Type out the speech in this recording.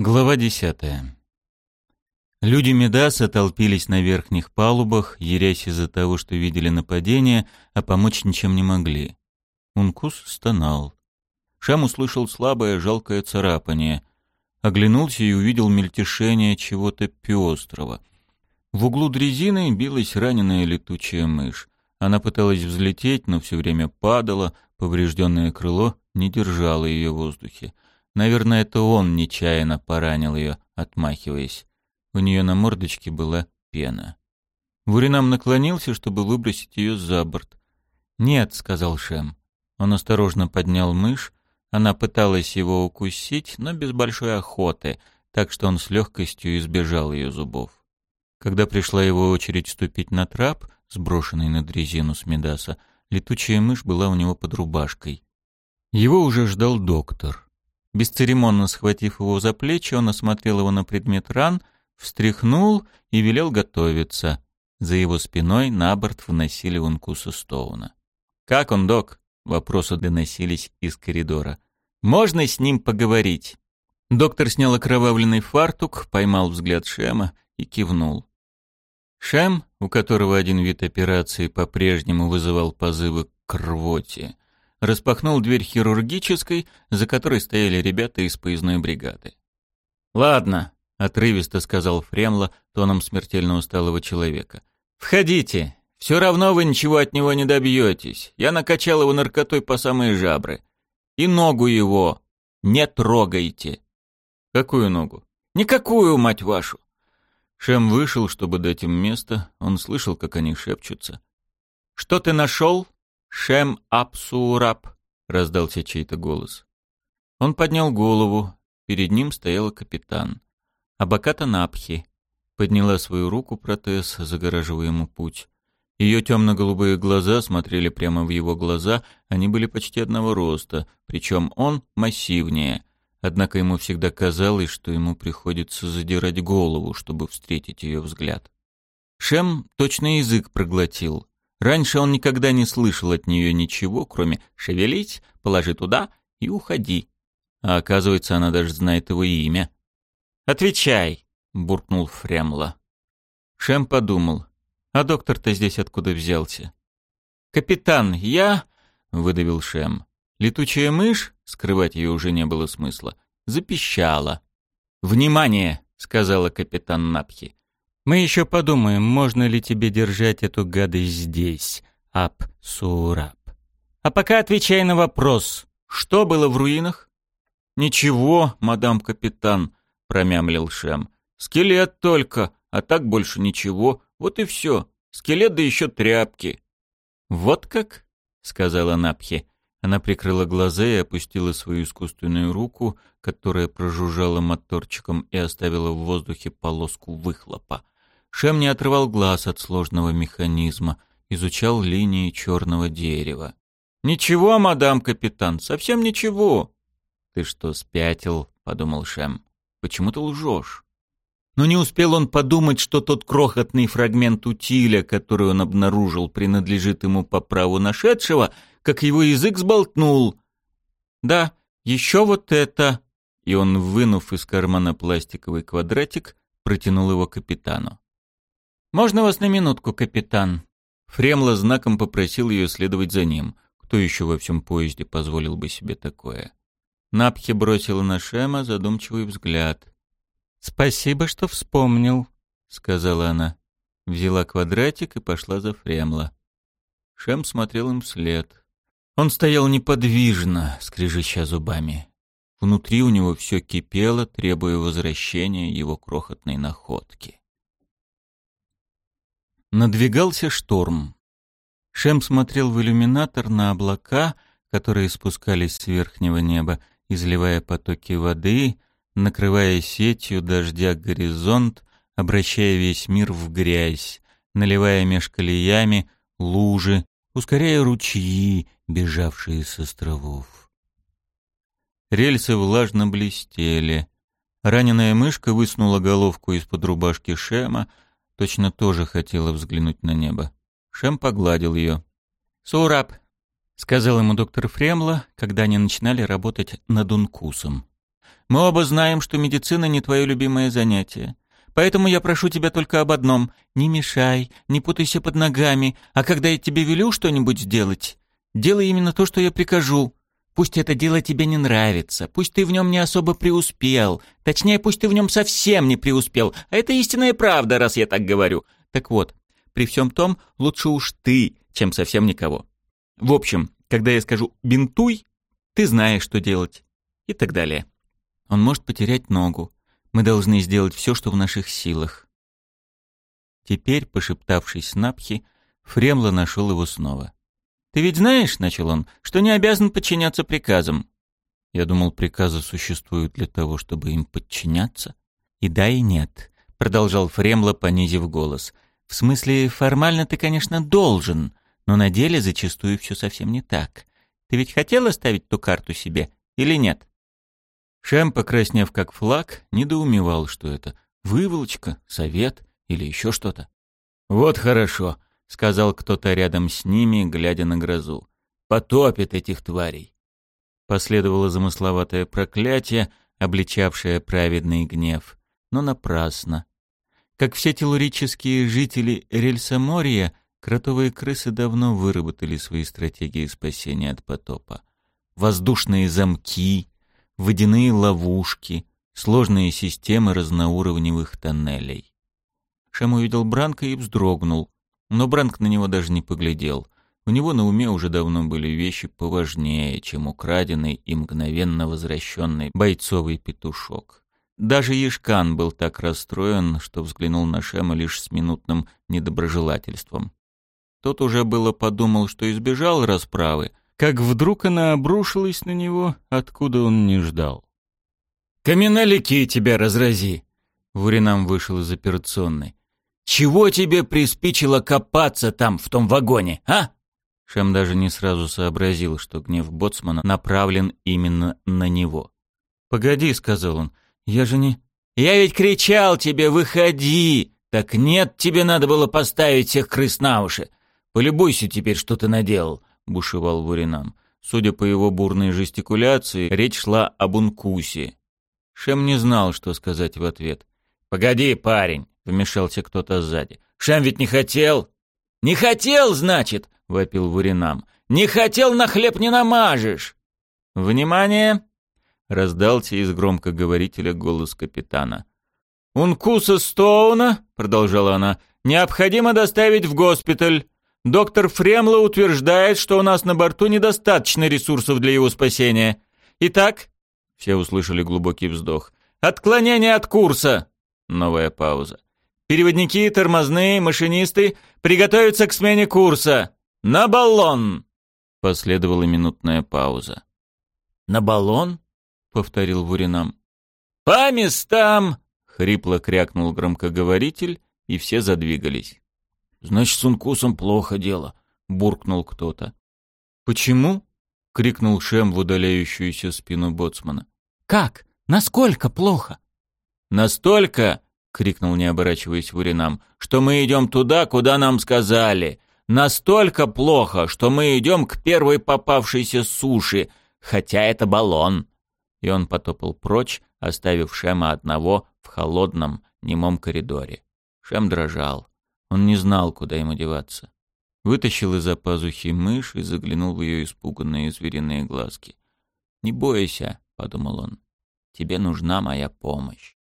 Глава 10. Люди Мидаса толпились на верхних палубах, ярясь из-за того, что видели нападение, а помочь ничем не могли. Ункус стонал. Шам услышал слабое, жалкое царапание. Оглянулся и увидел мельтешение чего-то пестрого. В углу дрезины билась раненая летучая мышь. Она пыталась взлететь, но все время падала, поврежденное крыло не держало ее в воздухе. Наверное, это он нечаянно поранил ее, отмахиваясь. У нее на мордочке была пена. Вуринам наклонился, чтобы выбросить ее за борт. «Нет», — сказал Шем. Он осторожно поднял мышь. Она пыталась его укусить, но без большой охоты, так что он с легкостью избежал ее зубов. Когда пришла его очередь ступить на трап, сброшенный на дрезину с Мидаса, летучая мышь была у него под рубашкой. Его уже ждал доктор. Бесцеремонно схватив его за плечи, он осмотрел его на предмет ран, встряхнул и велел готовиться. За его спиной на борт вносили Ункуса Стоуна. «Как он, док?» — вопросы доносились из коридора. «Можно с ним поговорить?» Доктор снял окровавленный фартук, поймал взгляд Шема и кивнул. Шем, у которого один вид операции по-прежнему вызывал позывы к рвоте, распахнул дверь хирургической, за которой стояли ребята из поездной бригады. «Ладно», — отрывисто сказал Фремла тоном смертельно усталого человека. «Входите. Все равно вы ничего от него не добьетесь. Я накачал его наркотой по самые жабры. И ногу его не трогайте». «Какую ногу?» «Никакую, мать вашу!» Шем вышел, чтобы дать им место. Он слышал, как они шепчутся. «Что ты нашел?» «Шем Апсураб», — раздался чей-то голос. Он поднял голову. Перед ним стояла капитан. Абаката Напхи подняла свою руку протез, загораживая ему путь. Ее темно-голубые глаза смотрели прямо в его глаза, они были почти одного роста, причем он массивнее. Однако ему всегда казалось, что ему приходится задирать голову, чтобы встретить ее взгляд. Шем точно язык проглотил. Раньше он никогда не слышал от нее ничего, кроме «шевелить», «положи туда» и «уходи». А оказывается, она даже знает его имя. «Отвечай», — буркнул Фремла. Шем подумал, а доктор-то здесь откуда взялся? «Капитан, я...» — выдавил Шем. Летучая мышь, скрывать ее уже не было смысла, запищала. «Внимание!» — сказала капитан Напхи. «Мы еще подумаем, можно ли тебе держать эту гадость здесь, Апсураб. А пока отвечай на вопрос. Что было в руинах?» «Ничего, мадам капитан», — промямлил Шем. «Скелет только, а так больше ничего. Вот и все. Скелет да еще тряпки». «Вот как?» — сказала Напхи. Она прикрыла глаза и опустила свою искусственную руку, которая прожужжала моторчиком и оставила в воздухе полоску выхлопа. Шем не отрывал глаз от сложного механизма, изучал линии черного дерева. «Ничего, мадам капитан, совсем ничего». «Ты что, спятил?» — подумал Шем. «Почему ты лжешь?» Но не успел он подумать, что тот крохотный фрагмент утиля, который он обнаружил, принадлежит ему по праву нашедшего, как его язык сболтнул. «Да, еще вот это...» И он, вынув из кармана пластиковый квадратик, протянул его капитану. «Можно вас на минутку, капитан?» Фремла знаком попросил ее следовать за ним. Кто еще во всем поезде позволил бы себе такое? Напхи бросила на Шема задумчивый взгляд. «Спасибо, что вспомнил», — сказала она. Взяла квадратик и пошла за Фремла. Шем смотрел им вслед. Он стоял неподвижно, скрежеща зубами. Внутри у него все кипело, требуя возвращения его крохотной находки. Надвигался шторм. Шем смотрел в иллюминатор на облака, которые спускались с верхнего неба, изливая потоки воды, накрывая сетью дождя горизонт, обращая весь мир в грязь, наливая меж колеями лужи, ускоряя ручьи, бежавшие с островов. Рельсы влажно блестели. Раненая мышка высунула головку из-под рубашки Шема, точно тоже хотела взглянуть на небо. Шем погладил ее. «Сураб», — сказал ему доктор Фремла, когда они начинали работать над Ункусом. Мы оба знаем, что медицина не твое любимое занятие. Поэтому я прошу тебя только об одном. Не мешай, не путайся под ногами, а когда я тебе велю что-нибудь сделать, делай именно то, что я прикажу. Пусть это дело тебе не нравится, пусть ты в нем не особо преуспел, точнее, пусть ты в нем совсем не преуспел, а это истинная правда, раз я так говорю. Так вот, при всем том, лучше уж ты, чем совсем никого. В общем, когда я скажу «бинтуй», ты знаешь, что делать. И так далее. Он может потерять ногу. Мы должны сделать все, что в наших силах. Теперь, пошептавшись с Напхи, Фремла нашел его снова. «Ты ведь знаешь, — начал он, — что не обязан подчиняться приказам». Я думал, приказы существуют для того, чтобы им подчиняться. «И да, и нет», — продолжал Фремла, понизив голос. «В смысле, формально ты, конечно, должен, но на деле зачастую все совсем не так. Ты ведь хотел оставить ту карту себе или нет?» Шем, покраснев как флаг, недоумевал, что это — выволочка, совет или еще что-то. «Вот хорошо», — сказал кто-то рядом с ними, глядя на грозу. «Потопит этих тварей». Последовало замысловатое проклятие, обличавшее праведный гнев, но напрасно. Как все телурические жители Рельсаморья, кротовые крысы давно выработали свои стратегии спасения от потопа. Воздушные замки, водяные ловушки, сложные системы разноуровневых тоннелей. Шем увидел Бранка и вздрогнул, но Бранк на него даже не поглядел. У него на уме уже давно были вещи поважнее, чем украденный и мгновенно возвращенный бойцовый петушок. Даже Ешкан был так расстроен, что взглянул на Шема лишь с минутным недоброжелательством. Тот уже было подумал, что избежал расправы, как вдруг она обрушилась на него, откуда он не ждал. «Каменолики тебя разрази!» Вуринам вышел из операционной. «Чего тебе приспичило копаться там, в том вагоне, а?» Шем даже не сразу сообразил, что гнев боцмана направлен именно на него. «Погоди», — сказал он, — «я же не...» «Я ведь кричал тебе, выходи! Так нет, тебе надо было поставить всех крыс на уши. Полюбуйся теперь, что ты наделал», — бушевал Вуринам. Судя по его бурной жестикуляции, речь шла об Ункусе. Шем не знал, что сказать в ответ. «Погоди, парень!» — вмешался кто-то сзади. «Шем ведь не хотел!» «Не хотел, значит!» — вопил Вуринам. «Не хотел, на хлеб не намажешь!» «Внимание!» — раздался из громкоговорителя голос капитана. «Ункуса Стоуна, — продолжала она, — необходимо доставить в госпиталь. Доктор Фремла утверждает, что у нас на борту недостаточно ресурсов для его спасения. Итак...» — все услышали глубокий вздох. «Отклонение от курса!» Новая пауза. «Переводники, тормозные, машинисты приготовиться к смене курса! На баллон!» Последовала минутная пауза. «На баллон?» — повторил Вуринам. «По местам!» — хрипло крякнул громкоговоритель, и все задвигались. «Значит, с Ункусом плохо дело», — буркнул кто-то. «Почему?» — крикнул Шем в удаляющуюся спину боцмана. «Как? Насколько плохо?» «Настолько!» — крикнул, не оборачиваясь Вуринам, — «что мы идем туда, куда нам сказали. Настолько плохо, что мы идем к первой попавшейся суше, хотя это баллон». И он потопал прочь, оставив Шема одного в холодном, немом коридоре. Шем дрожал. Он не знал, куда ему деваться. Вытащил из-за пазухи мышь и заглянул в ее испуганные звериные глазки. «Не бойся», — подумал он, — «тебе нужна моя помощь».